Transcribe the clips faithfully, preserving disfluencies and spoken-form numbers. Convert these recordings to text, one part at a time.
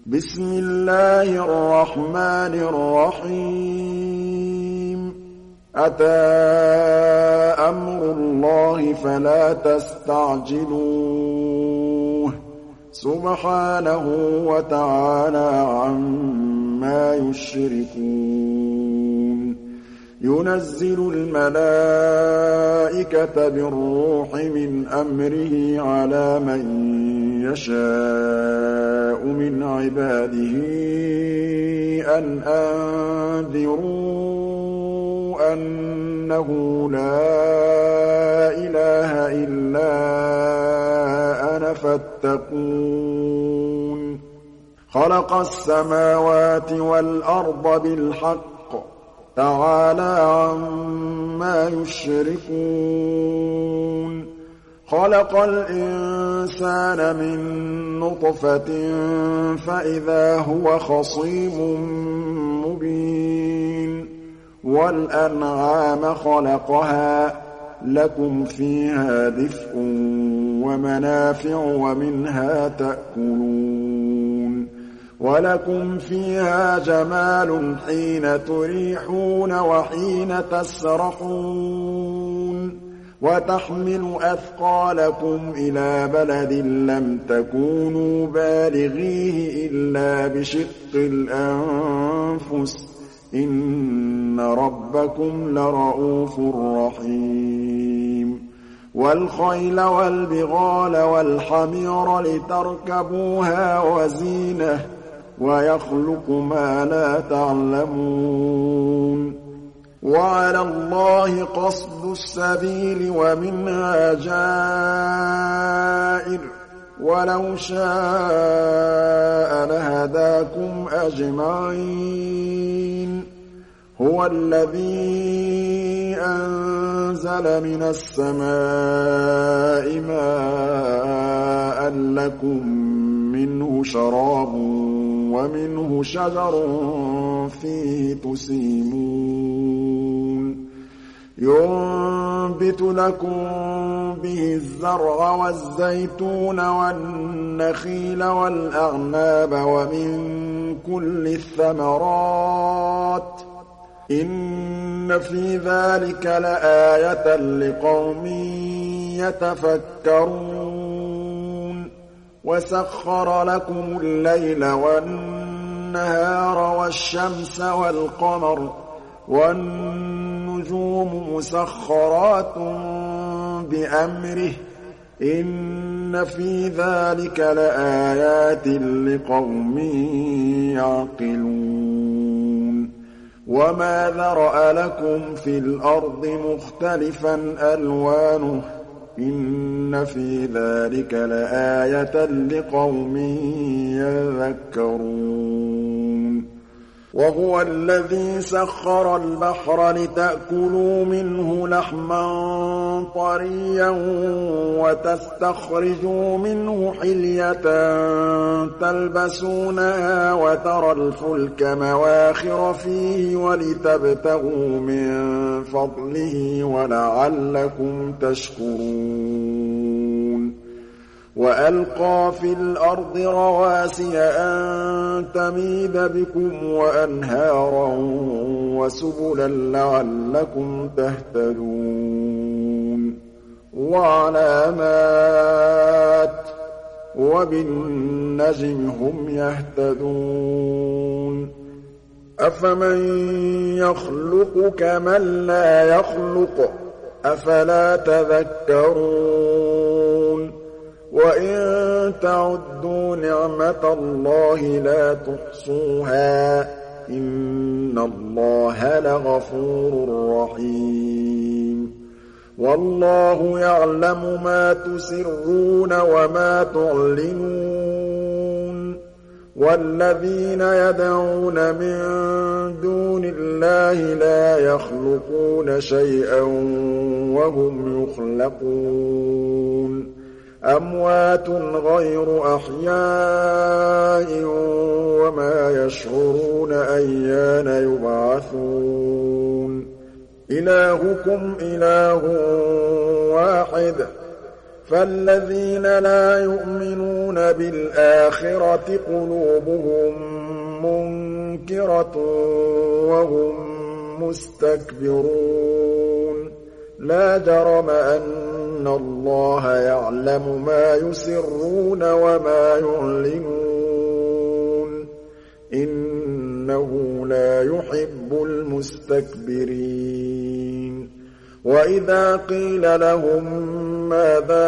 بسم الله الرحمن الرحيم أتى أمر الله فلا تستعجلوه سبحانه وتعالى عما يشركون ينزل الملائكة بالروح من أمره على من يشاء من عباده أن أنذروا أنه لا إله إلا أنا فاتقون خلق السماوات والأرض بالحق تعالى عما يشركون خلق الإنسان من نطفة فإذا هو خصيم مبين والأنعام خلقها لكم فيها دفء ومنافع ومنها تأكلون وَلَكُمْ فِيهَا جَمَالٌ حِينَ تُرِيحُونَ وَحِينَ تَسْرَحُونَ وَتَحْمِلُ أَثْقَالَكُمْ إِلَىٰ بَلَدٍ لَّمْ تَكُونُوا بَالِغِيهِ إِلَّا بِشِقِّ الْأَنفُسِ ۚ إِنَّ رَبَّكُمْ لَرَءُوفٌ رَّحِيمٌ وَالْخَيْلَ وَالْبِغَالَ وَالْحَمِيرَ لِتَرْكَبُوهَا وَزِينَةً ۚ وَيَخْلُقُ مَا لَا تَعْلَمُونَ وَعَلَى اللَّهِ قَصْدُ السَّبِيلِ وَمِنْهَا جَائِرٌ ۚ وَلَوْ شَاءَ لَهَدَاكُمْ أَجْمَعِينَ هُوَ الَّذِي أَنزَلَ مِنَ السَّمَاءِ مَاءً لَّكُم مِّنْهُ شَرَابٌ وَمِنْهُ شَجَرٌ فِيهِ تُسِيمُونَ يُنبِتُ لَكُم بِهِ الزَّرْعَ وَالزَّيْتُونَ وَالنَّخِيلَ وَالْأَعْنَابَ وَمِن كُلِّ الثَّمَرَاتِ ۗ إِنَّ فِي ذَٰلِكَ لَآيَةً لِّقَوْمٍ يَتَفَكَّرُونَ وَسَخَّرَ لَكُمُ اللَّيْلَ وَالنَّهَارَ وَالشَّمْسَ وَالْقَمَرَ وَالنُّجُومُ مُسَخَّرَاتٌ بِأَمْرِهِ ۗ إِنَّ فِي ذَٰلِكَ لَآيَاتٍ لِّقَوْمٍ يَعْقِلُونَ وَمَا ذَرَأَ لَكُمْ فِي الْأَرْضِ مُخْتَلِفًا أَلْوَانُهُ ۗ إِنَّ فِي ذَٰلِكَ لَآيَةً لِّقَوْمٍ يَذَّكَّرُونَ وَهُوَ الَّذِي سَخَّرَ الْبَحْرَ لِتَأْكُلُوا مِنْهُ لَحْمًا طَرِيًّا وَتَسْتَخْرِجُوا مِنْهُ حِلْيَةً تَلْبَسُونَهَا وَتَرَى الْفُلْكَ مَوَاخِرَ فِيهِ وَلِتَبْتَغُوا مِن فَضْلِهِ وَلَعَلَّكُمْ تَشْكُرُونَ وَأَلْقَىٰ فِي الْأَرْضِ رَوَاسِيَ أَن تَمِيدَ بِكُمْ وَأَنْهَارًا وَسُبُلًا لَّعَلَّكُمْ تَهْتَدُونَ وَعَلَامَاتٍ ۚ وَبِالنَّجْمِ هُمْ يَهْتَدُونَ أَفَمَن يَخْلُقُ كَمَن لَّا يَخْلُقُ ۗ أَفَلَا تَذَكَّرُونَ وَإِن تَعُدُّوا نِعْمَةَ اللَّهِ لَا تُحْصُوهَا ۗ إِنَّ اللَّهَ لَغَفُورٌ رَّحِيمٌ وَاللَّهُ يَعْلَمُ مَا تُسِرُّونَ وَمَا تُعْلِنُونَ وَالَّذِينَ يَدْعُونَ مِن دُونِ اللَّهِ لَا يَخْلُقُونَ شَيْئًا وَهُمْ يُخْلَقُونَ أَمْوَاتٌ غَيْرُ أَحْيَاءٍ وَمَا يَشْعُرُونَ أَيَّانَ يُبْعَثُونَ إِلَٰهُكُمْ إِلَٰهٌ وَاحِدٌ فالذين لا يؤمنون بالآخرة قلوبهم منكرة وهم مستكبرون لا جرم أن الله يعلم ما يسرون وما يعلنون إنه لا يحب المستكبرين وإذا قيل لهم ماذا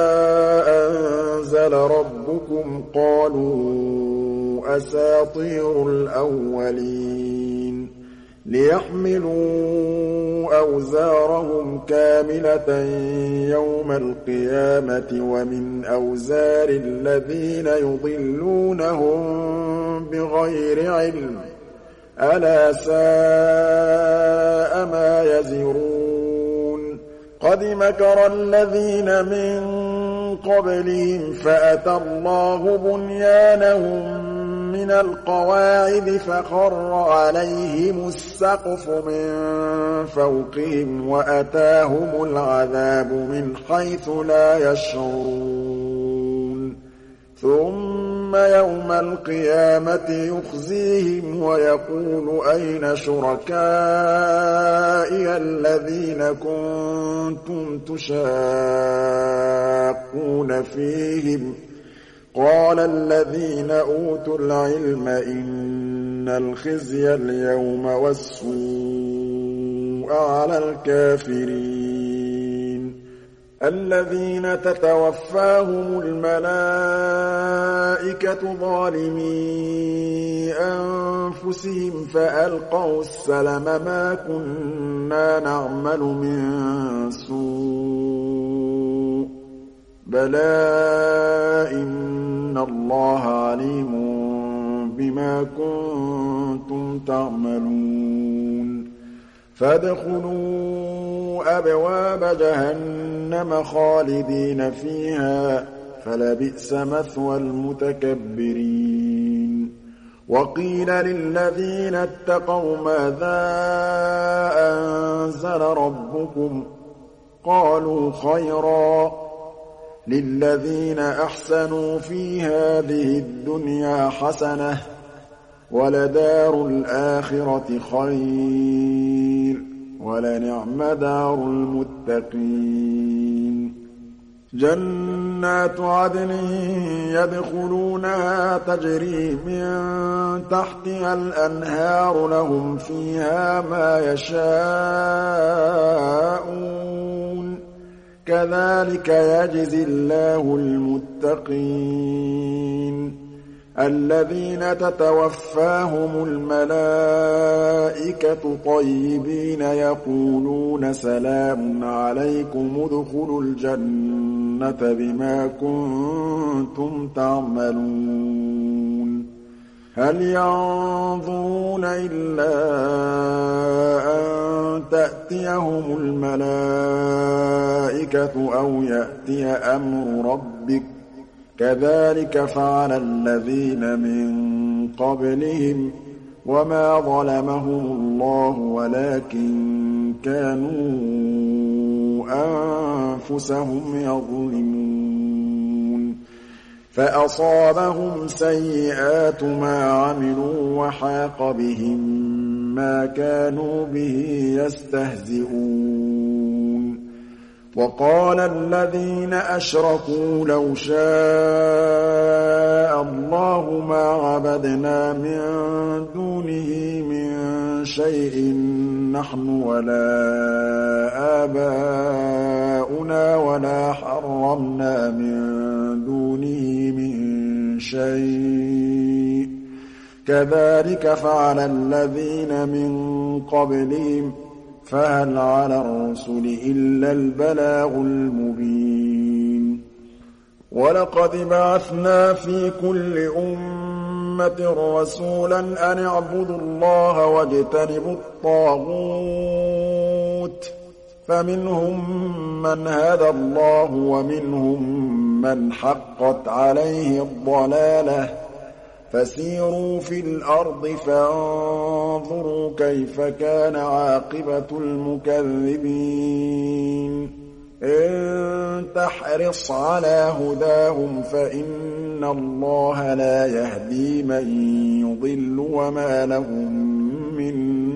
أنزل ربكم قالوا أساطير الأولين ليحملوا أوزارهم كاملة يوم القيامة ومن أوزار الذين يضلونهم بغير علم ألا ساء ما يزرون قد مكر الذين من قبلهم فأتى الله بنيانهم من القواعد فخر عليهم السقف من فوقهم وأتاهم العذاب من حيث لا يشعرون ثم يوم القيامة يخزيهم ويقول أين شركائي الذين كنتم تشاقون فيهم قال الذين أوتوا العلم إن الخزي اليوم والسوء على الكافرين الذين تتوفاهم الملائكة ظالمي أنفسهم فألقوا السلم ما كنا نعمل من سوء بلى إن الله عليم بما كنتم تعملون فادخلوا أبواب جهنم خالدين فيها فلبئس مثوى المتكبرين وقيل للذين اتقوا ماذا أنزل ربكم قالوا خيرا للذين أحسنوا في هذه الدنيا حسنة ولدار الآخرة خير ولنعم دار المتقين جنات عدن يدخلونها تجري من تحتها الأنهار لهم فيها ما يشاءون كذلك يجزي الله المتقين الذين تتوفاهم الملائكة طيبين يقولون سلام عليكم ادخلوا الجنة بما كنتم تعملون هل ينظرون إلا أن تأتيهم الملائكة أو يأتي أمر ربك كذلك فعل الذين من قبلهم وما ظلمهم الله ولكن كانوا أنفسهم يظلمون فأصابهم سيئات ما عملوا وحاق بهم ما كانوا به يستهزئون وقال الذين أشركوا لو شاء الله ما عبدنا من دونه من شيء نحن ولا آباؤنا ولا حرمنا من دونه من شيء كذلك فعل الذين من قبلهم فهل على الرسل إلا البلاغ المبين ولقد بعثنا في كل أمة رسولا أن اعبدوا الله واجتنبوا الطاغوت فمنهم من هدى الله ومنهم من حقت عليه الضلالة فسيروا في الأرض فانظروا كيف كان عاقبة المكذبين إن تحرص على هداهم فإن الله لا يهدي من يضل وما لهم من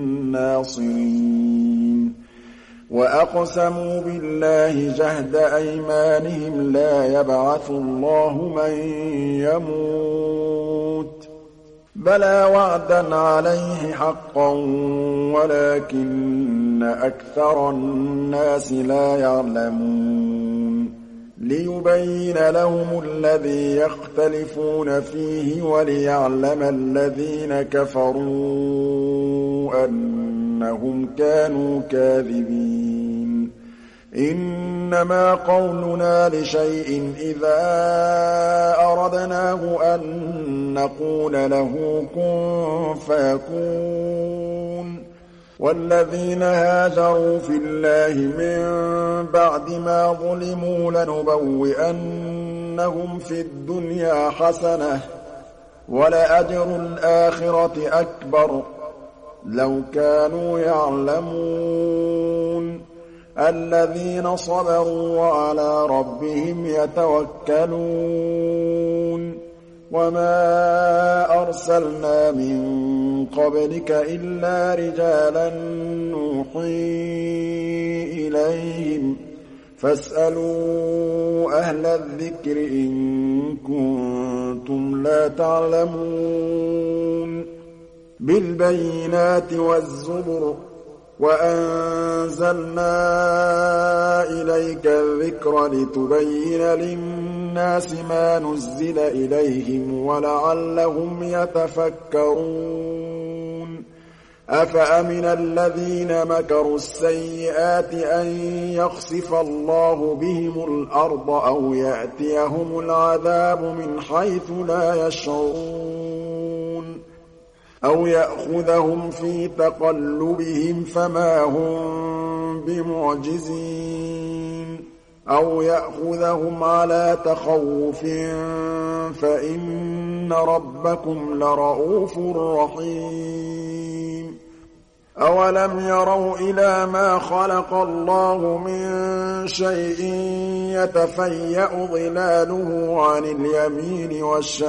ناصرين وأقسموا بالله جهد أيمانهم لا يبعث الله من يموت بلى وعدا عليه حقا ولكن أكثر الناس لا يعلمون ليبين لهم الذي يختلفون فيه وليعلم الذين كفروا أنهم كانوا كاذبين إنما قولنا لشيء إذا أردناه أن نقول له كن فيكون والذين هاجروا في الله من بعد ما ظلموا لنبوئنهم في الدنيا حسنة ولأجر الآخرة أكبر لو كانوا يعلمون الذين صبروا وعلى ربهم يتوكلون وما أرسلنا من قبلك إلا رجالا نوحي إليهم فاسألوا أهل الذكر إن كنتم لا تعلمون بالبينات والزبر وأنزلنا إليك الذكر لتبين للناس ما نزل إليهم ولعلهم يتفكرون أفأمن الذين مكروا السيئات أن يخسف الله بهم الأرض أو يأتيهم العذاب من حيث لا يشعرون أو يأخذهم في تقلبهم فما هم بمعجزين أو يأخذهم على تخوف فإن ربكم لرءوف رحيم أولم يروا إلى ما خلق الله من شيء يتفيأ ظلاله عن اليمين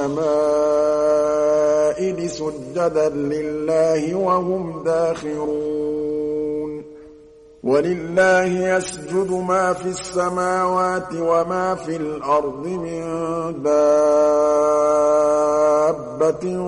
والشمائل سجدا لله وهم داخرون ولله يسجد ما في السماوات وما في الأرض من دابة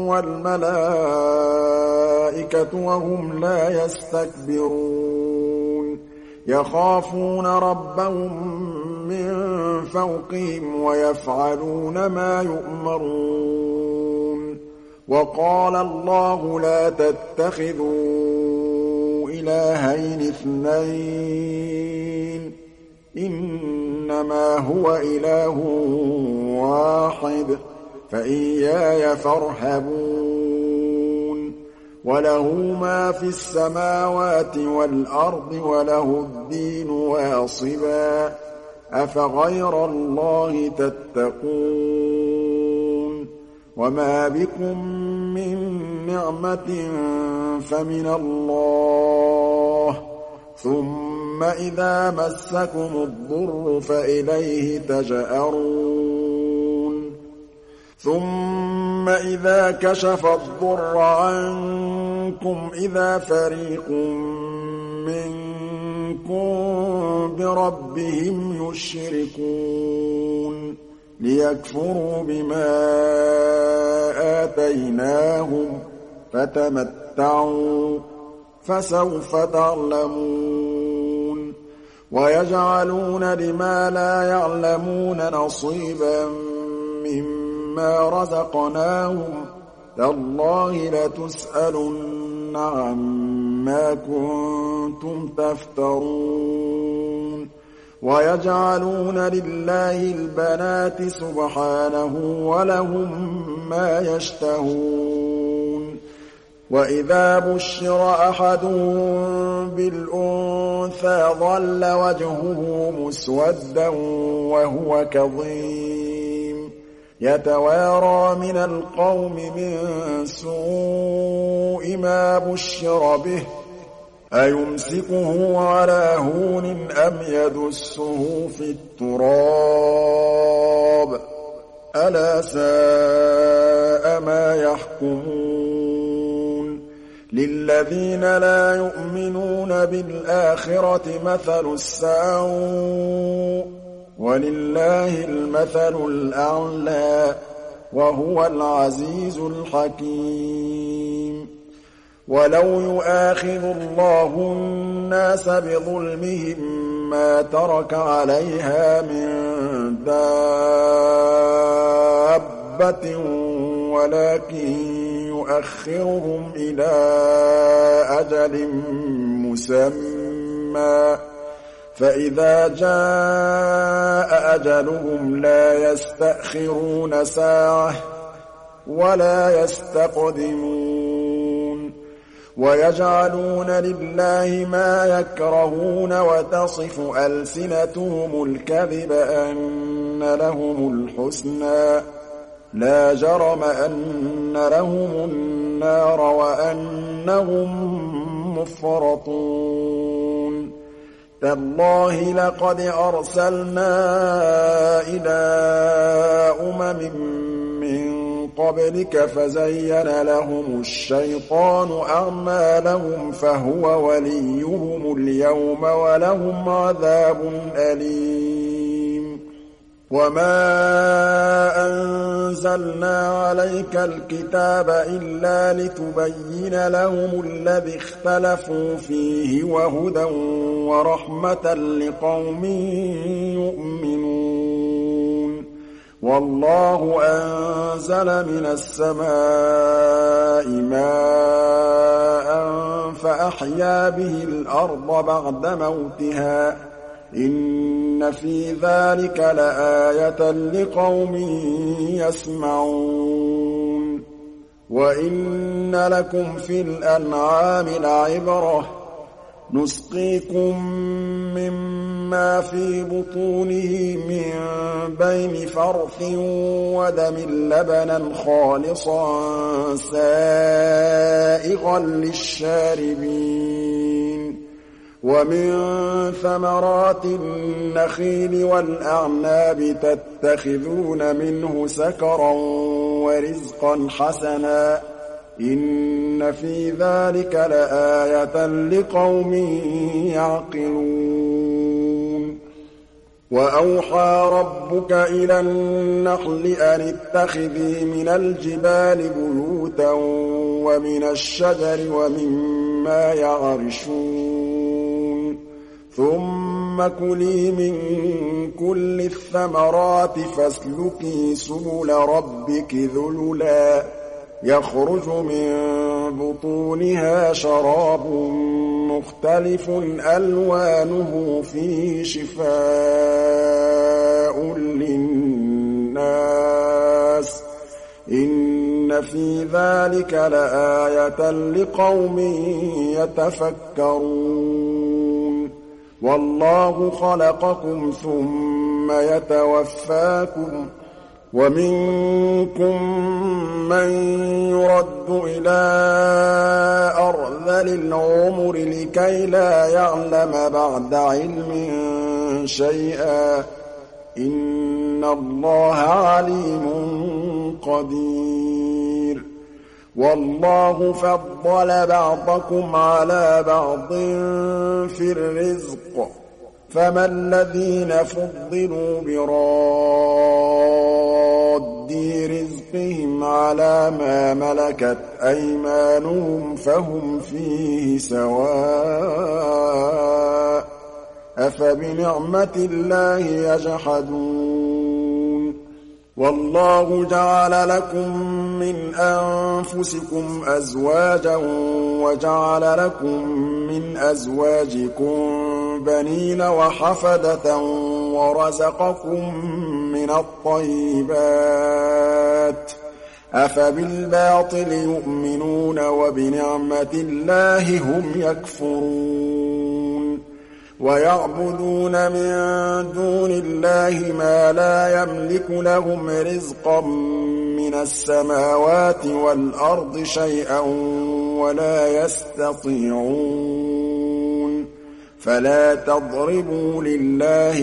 والملائكة وهم لا يستكبرون يخافون ربهم من فوقهم ويفعلون ما يؤمرون وقال الله لا تتخذوا إلهين اثنين إنما هو إله واحد فإياي فارهبون وله ما في السماوات والأرض وله الدين واصبا أفغير الله تتقون وما بكم من نعمة فمن الله ثم إذا مسكم الضر فإليه تجأرون ثم إذا كشف الضر عنكم إذا فريق منكم بربهم يشركون ليكفروا بما آتيناهم فتمتعوا فسوف تعلمون ويجعلون لما لا يعلمون نصيبا مما رزقناهم تالله لتسألن عما كنتم تفترون ويجعلون لله البنات سبحانه ولهم ما يشتهون وإذا بشر أحدهم بالأنثى ظل وجهه مسودا وهو كظيم يتوارى من القوم من سوء ما بشر به أَيُمْسِكُهُ عَلَىٰ هُونٍ أَمْ يَدُسُّهُ فِي التُّرَابِ ۗ أَلَا سَاءَ مَا يَحْكُمُونَ لِلَّذِينَ لَا يُؤْمِنُونَ بِالْآخِرَةِ مَثَلُ السَّوْءِ ۖ وَلِلَّهِ الْمَثَلُ الْأَعْلَىٰ ۚ وَهُوَ الْعَزِيزُ الْحَكِيمُ. وَلَوْ يُؤَاخِذُ اللَّهُ النَّاسَ بِظُلْمِهِم مَّا تَرَكَ عَلَيْهَا مِن دَابَّةٍ وَلَٰكِن يُؤَخِّرُهُمْ إِلَىٰ أَجَلٍ مُّسَمًّى ۖ فَإِذَا جَاءَ أَجَلُهُمْ لَا يَسْتَأْخِرُونَ سَاعَةً ۖ وَلَا يَسْتَقْدِمُونَ. وَيَجْعَلُونَ لِلَّهِ مَا يَكْرَهُونَ وَتَصِفُ أَلْسِنَتُهُمُ الْكَذِبَ أَنَّ لَهُمُ الْحُسْنَىٰ ۖ لَا جَرَمَ أَنَّ لَهُمُ النَّارَ وَأَنَّهُم مُّفْرَطُونَ. تَاللَّهِ لَقَدْ أَرْسَلْنَا إِلَىٰ أُمَمٍ مِّن قَبْلِكَ فَزَيَّنَ لَهُمُ الشَّيْطَانُ أَعْمَالَهُمْ فَهُوَ وَلِيُّهُمُ الْيَوْمَ وَلَهُمْ عَذَابٌ أَلِيمٌ. وَمَا أَنزَلْنَا عَلَيْكَ الْكِتَابَ إِلَّا لِتُبَيِّنَ لَهُمُ الَّذِي اخْتَلَفُوا فِيهِ وَهُدًى وَرَحْمَةً لِّقَوْمٍ يُؤْمِنُونَ. وَاللَّهُ أَنزَلَ مِنَ السَّمَاءِ مَاءً فَأَحْيَا بِهِ الْأَرْضَ بَعْدَ مَوْتِهَا ۚ إِنَّ فِي ذَٰلِكَ لَآيَةً لِّقَوْمٍ يَسْمَعُونَ. وَإِنَّ لَكُمْ فِي الْأَنْعَامِ لَعِبْرَةً ۖ نُّسْقِيكُم مِّمَّا فِي بُطُونِهِ مِن بَيْنِ فَرْثٍ وَدَمٍ لَّبَنًا خَالِصًا سَائِغًا لِّلشَّارِبِينَ. وَمِن ثَمَرَاتِ النَّخِيلِ وَالْأَعْنَابِ تَتَّخِذُونَ مِنْهُ سَكَرًا وَرِزْقًا حَسَنًا ۗ إِنَّ فِي ذَٰلِكَ لَآيَةً لِّقَوْمٍ يَعْقِلُونَ. وَأَوْحَىٰ رَبُّكَ إِلَى النَّحْلِ أَنِ اتَّخِذِي مِنَ الْجِبَالِ بُيُوتًا وَمِنَ الشَّجَرِ وَمِمَّا يَعْرِشُونَ. ثُمَّ كُلِي مِن كُلِّ الثَّمَرَاتِ فَاسْلُكِي سُبُلَ رَبِّكِ ذُلُلًا يَخْرُجُ مِن بُطُونِهَا شَرَابٌ مُّخْتَلِفٌ أَلْوَانُهُ فِيهِ شِفَاءٌ لِّلنَّاسِ ۗ إِنَّ فِي ذَٰلِكَ لَآيَةً لِّقَوْمٍ يَتَفَكَّرُونَ. وَاللَّهُ خَلَقَكُمْ ثُمَّ يَتَوَفَّاكُمْ ۖ وَمِنكُم مَّن يُرَدُّ إِلَىٰ أَرْذَلِ الْعُمُرِ لِكَيْ لَا يَعْلَمَ بَعْدَ عِلْمٍ شَيْئًا ۚ إِنَّ اللَّهَ عَلِيمٌ قَدِيرٌ. وَاللَّهُ فَضَّلَ بَعْضَكُمْ عَلَىٰ بَعْضٍ فِي الرِّزْقِ ۚ فَمَا الَّذِينَ فُضِّلُوا بِرَادِّي رِزْقِهِمْ عَلَىٰ مَا مَلَكَتْ أَيْمَانُهُمْ فَهُمْ فِيهِ سَوَاءٌ ۚ أَفَبِنِعْمَةِ اللَّهِ يَجْحَدُونَ. وَاللَّهُ جَعَلَ لَكُم مِّنْ أَنفُسِكُمْ أَزْوَاجًا وَجَعَلَ لَكُم مِّنْ أَزْوَاجِكُم بَنِينَ وَحَفَدَةً وَرَزَقَكُم مِّنَ الطَّيِّبَاتِ ۚ أَفَبِالْبَاطِلِ يُؤْمِنُونَ وَبِنِعْمَةِ اللَّهِ هُمْ يَكْفُرُونَ. وَيَعْبُدُونَ مِن دُونِ اللَّهِ مَا لَا يَمْلِكُ لَهُمْ رِزْقًا مِّنَ السَّمَاوَاتِ وَالْأَرْضِ شَيْئًا وَلَا يَسْتَطِيعُونَ. فلا تضربوا لله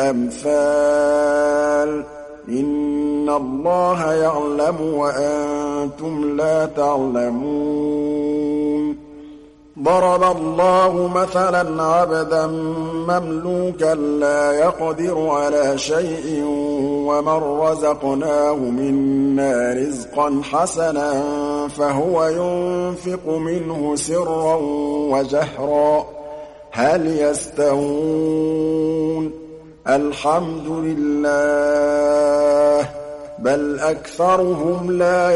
الأمثال إن الله يعلم وأنتم لا تعلمون ضرب الله مثلا عبدا مملوكا لا يقدر على شيء ومن رزقناه منا رزقا حسنا فهو ينفق منه سرا وجهرا هل يستوون الحمد لله بل أكثرهم لا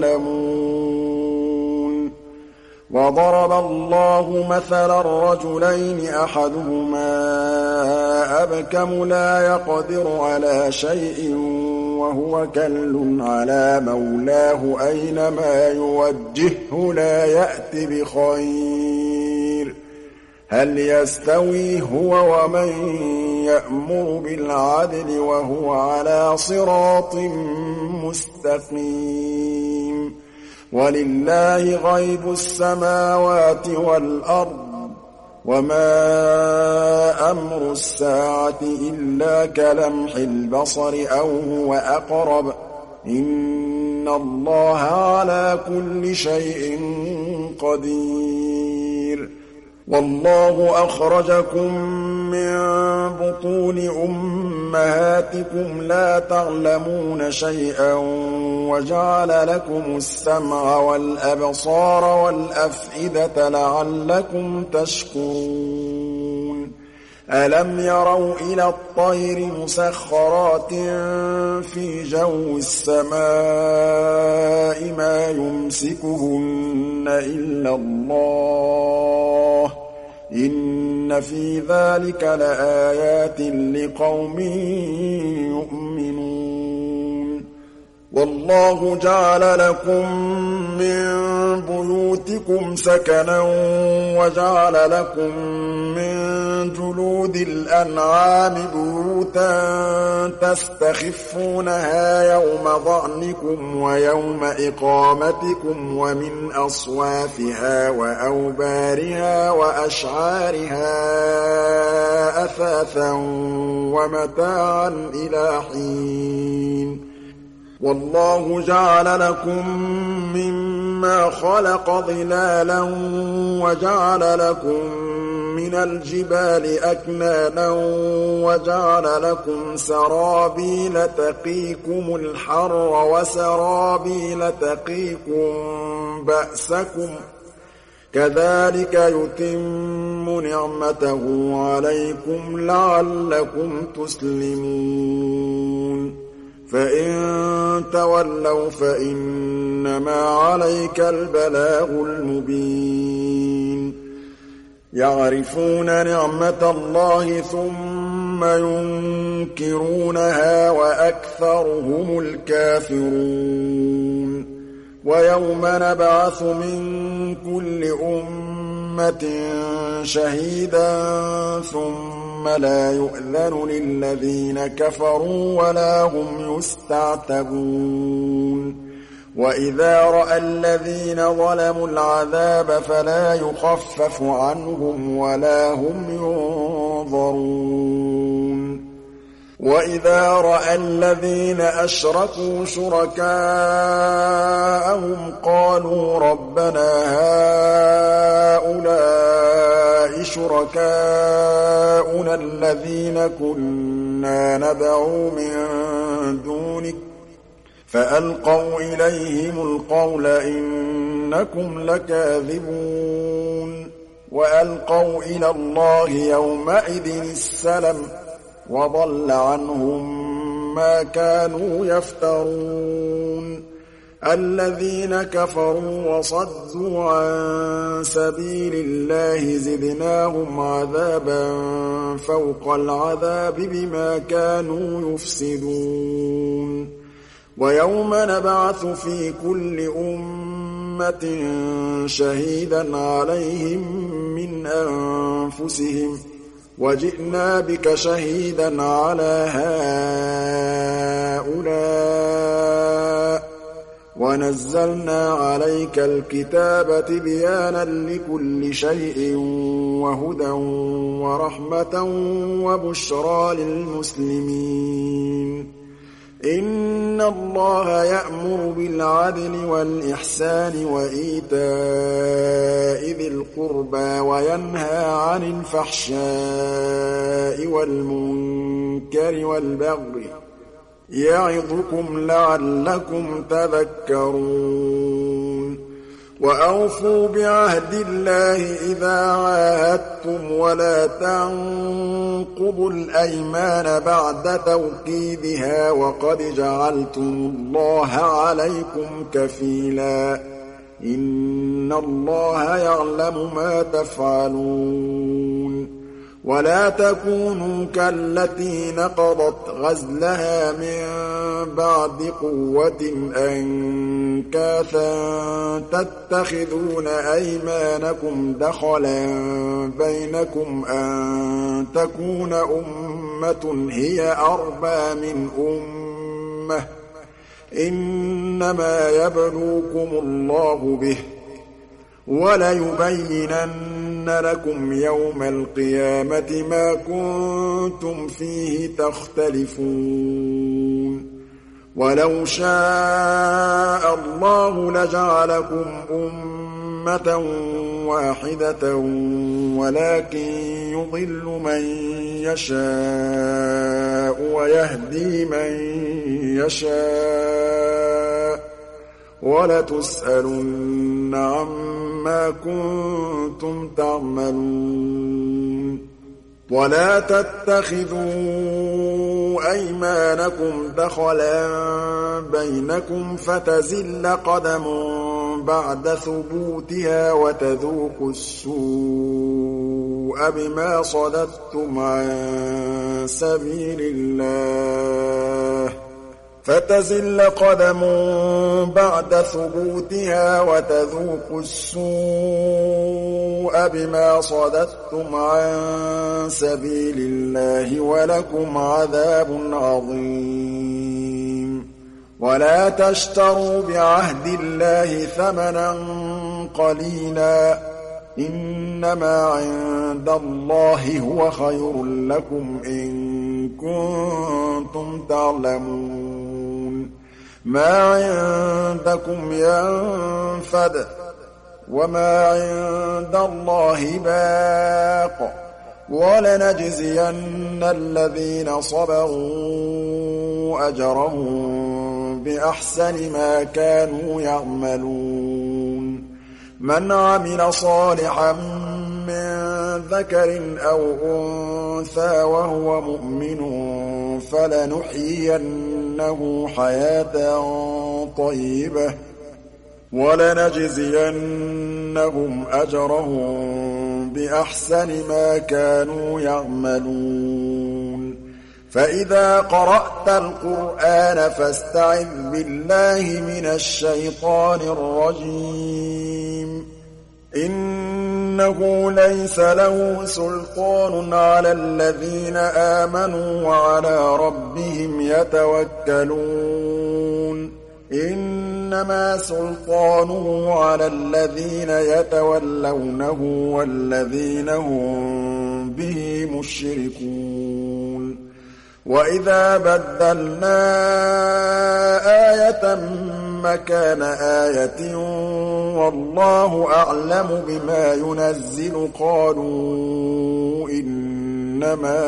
يعلمون وضرب الله مثلا رجلين أحدهما أبكم لا يقدر على شيء وهو كل على مولاه أينما يوجهه لا يأت بخير هل يستوي هو ومن يأمر بالعدل وهو على صراط مستقيم ولله غيب السماوات والأرض وما أمر الساعة إلا كلمح البصر أو هو أقرب إن الله على كل شيء قدير والله أخرجكم من بطون أمهاتكم لا تعلمون شيئا وجعل لكم السمع والأبصار والأفئدة لعلكم تشكرون ألم يروا إلى الطير مسخرات في جو السماء ما يمسكهن إلا الله إن في ذلك لآيات لقوم يؤمنون والله جعل لكم من بيوتكم سكنا وجعل لكم من جلود الأنعام بيوتا تستخفونها يوم ظعنكم ويوم إقامتكم ومن أصوافها وأوبارها وأشعارها أثاثا ومتاعا إلى حين والله جعل لكم مما خلق ظلالا وجعل لكم من الجبال أكنانا وجعل لكم سرابيل تقيكم الحر وسرابيل تقيكم بأسكم كذلك يتم نعمته عليكم لعلكم تسلمون فإن تولوا فإنما عليك البلاغ المبين يعرفون نعمة الله ثم ينكرونها وأكثرهم الكافرون ويوم نبعث من كل أمة شهيدا ثم لا يؤذن للذين كفروا ولا هم يستعتبون وإذا رأى الذين ظلموا العذاب فلا يخفف عنهم ولا هم ينظرون وإذا رأى الذين أشركوا شركاءهم قالوا ربنا هؤلاء شركاؤنا الذين كنا ندعو من دونك فألقوا إليهم القول إنكم لكاذبون وألقوا إلى الله يومئذ السلم وضل عنهم ما كانوا يفترون الذين كفروا وصدوا عن سبيل الله زدناهم عذابا فوق العذاب بما كانوا يفسدون ويوم نبعث في كل أمة شهيدا عليهم من أنفسهم وجئنا بك شهيدا على هؤلاء وَنَزَّلْنَا عَلَيْكَ الْكِتَابَ تِبْيَانًا لِّكُلِّ شَيْءٍ وَهُدًى وَرَحْمَةً وَبُشْرَىٰ لِلْمُسْلِمِينَ إِنَّ اللَّهَ يَأْمُرُ بِالْعَدْلِ وَالْإِحْسَانِ وَإِيتَاءِ ذِي الْقُرْبَىٰ وَيَنْهَىٰ عَنِ الْفَحْشَاءِ وَالْمُنكَرِ وَالْبَغْيِ يَعِظُكُمْ لَعَلَّكُمْ تَذَكَّرُونَ وَأَوْفُوا بِعَهْدِ اللَّهِ إِذَا عَاهَدتُّمْ وَلَا تَنقُضُوا الْأَيْمَانَ بَعْدَ تَوْكِيدِهَا وَقَدْ جَعَلْتُمُ اللَّهَ عَلَيْكُمْ كَفِيلًا إِنَّ اللَّهَ يَعْلَمُ مَا تَفْعَلُونَ وَلَا تَكُونُوا كَالَّتِي نَقَضَتْ غَزْلَهَا مِن بَعْدِ قُوَّةٍ أَنكَاثًا تَتَّخِذُونَ أَيْمَانَكُمْ دَخَلًا بَيْنَكُمْ أَن تَكُونَ أُمَّةٌ هِيَ أَرْبَىٰ مِنْ أُمَّةٍ ۚ إِنَّمَا يَبْلُوكُمُ اللَّهُ بِهِ ۚ وَلَيُبَيِّنَنَّ لَكُمْ يَوْمَ الْقِيَامَةِ مَا كُنتُمْ فِيهِ تَخْتَلِفُونَ وَلَوْ شَاءَ اللَّهُ لَجَعَلَكُمْ أُمَّةً وَاحِدَةً وَلَٰكِن يُضِلُّ مَن يَشَاءُ وَيَهْدِي مَن يَشَاءُ ۚ وَلَتُسْأَلُنَّ عَمَّا كُنتُمْ تَعْمَلُونَ وَلَا تَتَّخِذُوا أَيْمَانَكُمْ دَخَلًا بَيْنَكُمْ فَتَزِلَّ قَدَمٌ بَعْدَ ثُبُوتِهَا وَتَذُوقُوا السُّوءَ بِمَا صَدَدتُّمْ عَن سَبِيلِ اللَّهِ فَتَزِلَّ قَدَمٌ بَعْدَ ثُبُوتِهَا وَتَذُوقُوا السُّوءَ بِمَا صَدَدتُّمْ عَن سَبِيلِ اللَّهِ وَلَكُمْ عَذَابٌ عَظِيمٌ وَلَا تَشْتَرُوا بِعَهْدِ اللَّهِ ثَمَنًا قَلِيلًا ۚ إِنَّمَا عِندَ اللَّهِ هُوَ خَيْرٌ لَّكُمْ إِن كُنتُمْ تَعْلَمُونَ مَا عِندَكُمْ يَنفَدُ ۖ وَمَا عِندَ اللَّهِ بَاقٍ ۗ وَلَنَجْزِيَنَّ الَّذِينَ صَبَرُوا أَجْرَهُم بِأَحْسَنِ مَا كَانُوا يَعْمَلُونَ مَنْ عَمِلَ صَالِحًا مِّن ذَكَرٍ أَوْ أُنثَىٰ وَهُوَ مُؤْمِنٌ فَلَنُحْيِيَنَّهُ حَيَاةً طَيِّبَةً ۖ وَلَنَجْزِيَنَّهُمْ أَجْرَهُم بِأَحْسَنِ مَا كَانُوا يَعْمَلُونَ فَإِذَا قَرَأْتَ الْقُرْآنَ فَاسْتَعِذْ بِاللَّهِ مِنَ الشَّيْطَانِ الرَّجِيمِ إِنَّهُ لَيْسَ لَهُ سُلْطَانٌ عَلَى الَّذِينَ آمَنُوا وَعَلَىٰ رَبِّهِمْ يَتَوَكَّلُونَ إِنَّمَا سُلْطَانُهُ عَلَى الَّذِينَ يَتَوَلَّوْنَهُ وَالَّذِينَ هُم بِهِ مُشْرِكُونَ وَإِذَا بَدَّلْنَا آيَةً مَّكَانَ آيَةٍ وَاللَّهُ أَعْلَمُ بِمَا يُنَزِّلُ قَالُوا إِنَّمَا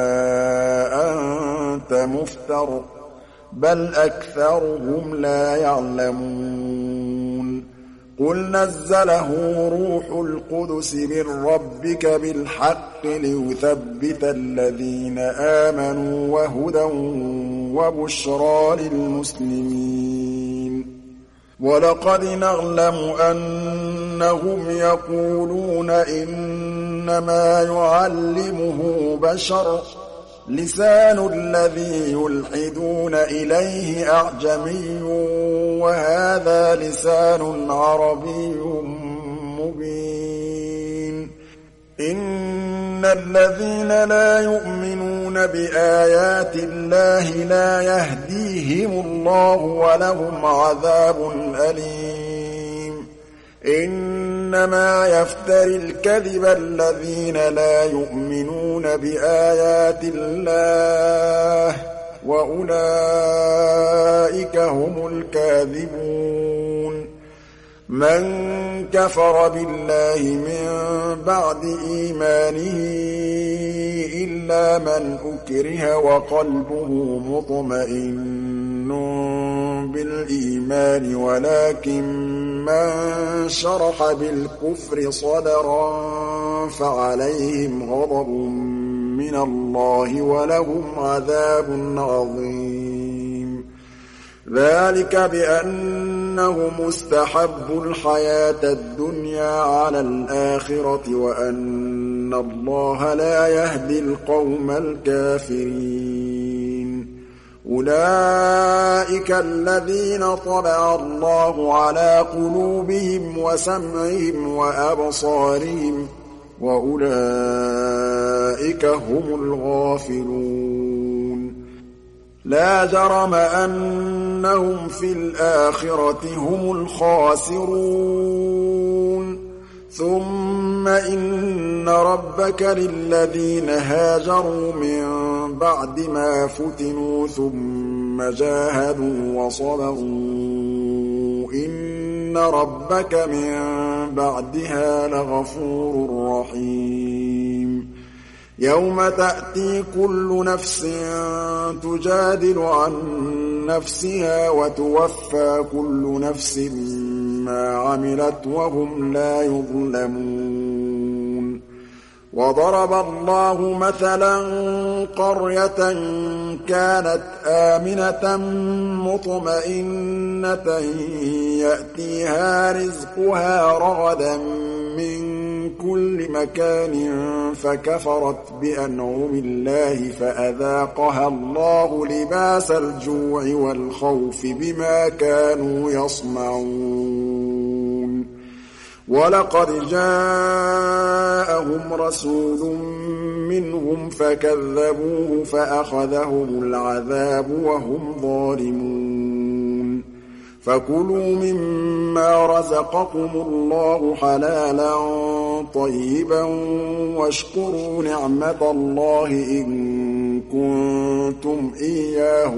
أَنتَ مُفْتَرٍ ۚ بَلْ أَكْثَرُهُمْ لَا يَعْلَمُونَ قُلْ نَزَّلَهُ رُوحُ الْقُدُسِ مِن رَّبِّكَ بِالْحَقِّ لِيُثَبِّتَ الَّذِينَ آمَنُوا وَهُدًى وَبُشْرَىٰ لِلْمُسْلِمِينَ وَلَقَدْ نَعْلَمُ أَنَّهُمْ يَقُولُونَ إِنَّمَا يُعَلِّمُهُ بَشَرٌ ۗ لِّسَانُ الَّذِي يُلْحِدُونَ إِلَيْهِ أَعْجَمِيٌّ وَهَٰذَا لِسَانٌ عَرَبِيٌّ مُّبِينٌ إِنَّ الَّذِينَ لَا يُؤْمِنُونَ بِآيَاتِ اللَّهِ لَا يَهْدِيهِمْ يهديهم الله ولهم عذاب أليم إنما يفتري الكذب الذين لا يؤمنون بآيات الله وأولئك هم الكاذبون من كفر بالله من بعد إيمانه إلا من أكره وقلبه مطمئن بالإيمان ولكن من شرح بالكفر صدرا فعليهم غضب من الله ولهم عذاب عظيم ذلك بأنهم استحبوا الحياة الدنيا على الآخرة وأن الله لا يهدي القوم الكافرين أولئك الذين طبع الله على قلوبهم وسمعهم وأبصارهم وأولئك هم الغافلون لا جرم أنهم في الآخرة هم الخاسرون ثم إن ربك للذين هاجروا من بعد ما فتنوا ثم جاهدوا وصبروا إن ربك من بعدها لغفور رحيم يوم تأتي كل نفس تجادل عن نفسها وتوفى كل نفس ما عملت وهم لا يظلمون وضرب الله مثلا قرية كانت آمنة مطمئنة يأتيها رزقها رغدا من كل مكان فكفرت بأنعم الله فأذاقها الله لباس الجوع والخوف بما كانوا يصنعون ولقد جاءهم رسول منهم فكذبوه فأخذهم العذاب وهم ظالمون فكلوا مما رزقكم الله حلالا طيبا واشكروا نعمة الله إن كنتم إياه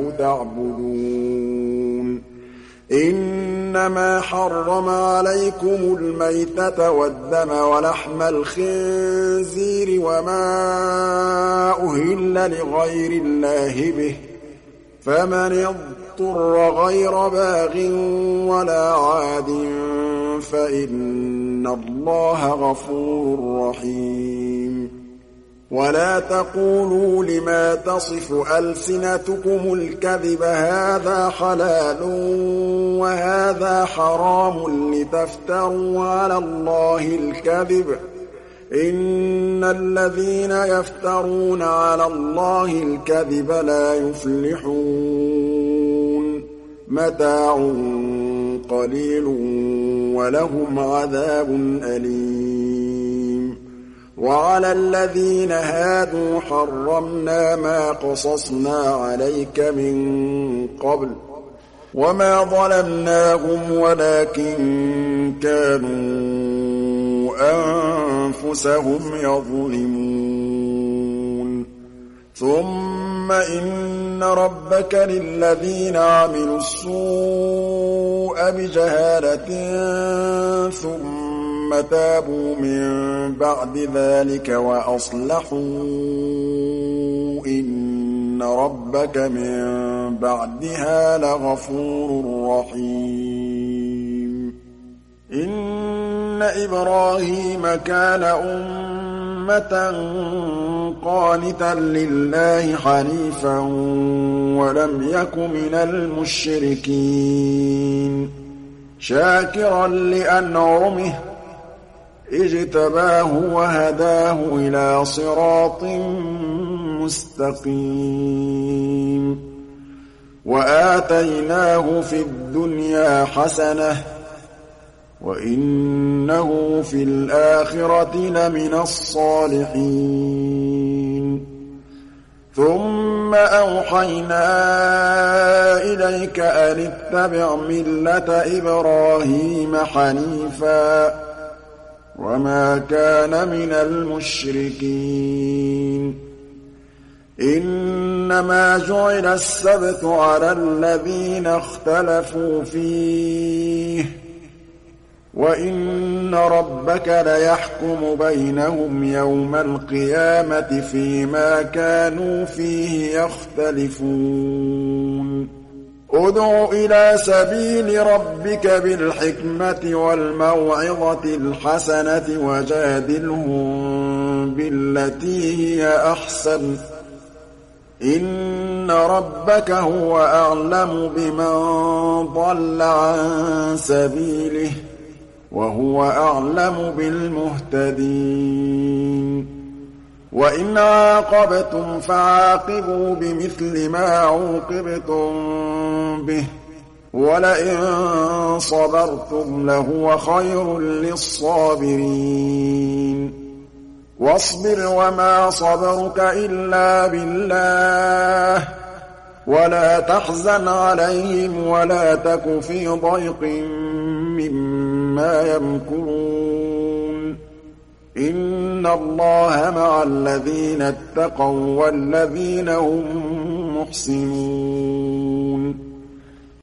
تعبدون إنما حرم عليكم الميتة والدم ولحم الخنزير وما أهل لغير الله به فمن اضطر غير باغ ولا عاد فإن الله غفور رحيم ولا تقولوا لما تصف ألسنتكم الكذب هذا حلال وهذا حرام لتفتروا على الله الكذب إن الذين يفترون على الله الكذب لا يفلحون متاع قليل ولهم عذاب أليم وعلى الذين هادوا حرمنا ما قصصنا عليك من قبل وما ظلمناهم ولكن كانوا أنفسهم يظلمون ثم إن ربك للذين عملوا السوء بجهالة ثم تابوا من بعد ذلك وأصلحوا إن ربك من بعدها لغفور رحيم إن إبراهيم كان أمة قانتا لله حنيفا ولم يك من المشركين شاكرا لأنعمه اجتباه وهداه إلى صراط مستقيم وآتيناه في الدنيا حسنة وإنه في الآخرة لمن الصالحين ثُمَّ أَوْحَيْنَا إِلَيْكَ أَنِ اتَّبِعْ مِلَّةَ إِبْرَاهِيمَ حَنِيفًا وَمَا كَانَ مِنَ الْمُشْرِكِينَ إِنَّمَا جُعِلَ السَّبْتُ عَلَى الَّذِينَ اخْتَلَفُوا فِيهِ ۚ وَإِنَّ رَبَّكَ لَيَحْكُمُ بَيْنَهُمْ يَوْمَ الْقِيَامَةِ فِيمَا كَانُوا فِيهِ يَخْتَلِفُونَ ادْعُ إِلَىٰ سَبِيلِ رَبِّكَ بِالْحِكْمَةِ وَالْمَوْعِظَةِ الْحَسَنَةِ وَجَادِلْهُم بِالَّتِي هِيَ أَحْسَنُ ۚ إِنَّ رَبَّكَ هُوَ أَعْلَمُ بِمَن ضَلَّ عَن سَبِيلِهِ ۖ وَهُوَ أَعْلَمُ بِالْمُهْتَدِينَ وَإِنْ عَاقَبْتُمْ فَعَاقِبُوا بِمِثْلِ مَا عُوقِبْتُم بِهِ ۖ وَلَئِن صَبَرْتُمْ لَهُوَ خَيْرٌ لِّلصَّابِرِينَ وَاصْبِرْ وَمَا صَبَرُكَ إِلَّا بِاللَّهِ ۚ وَلَا تَحْزَنْ عَلَيْهِمْ وَلَا تَكُ فِي ضَيْقٍ مِّمَّا يَمْكُرُونَ إِنَّ اللَّهَ مَعَ الَّذِينَ اتَّقَوا وَّالَّذِينَ هُم مُّحْسِنُونَ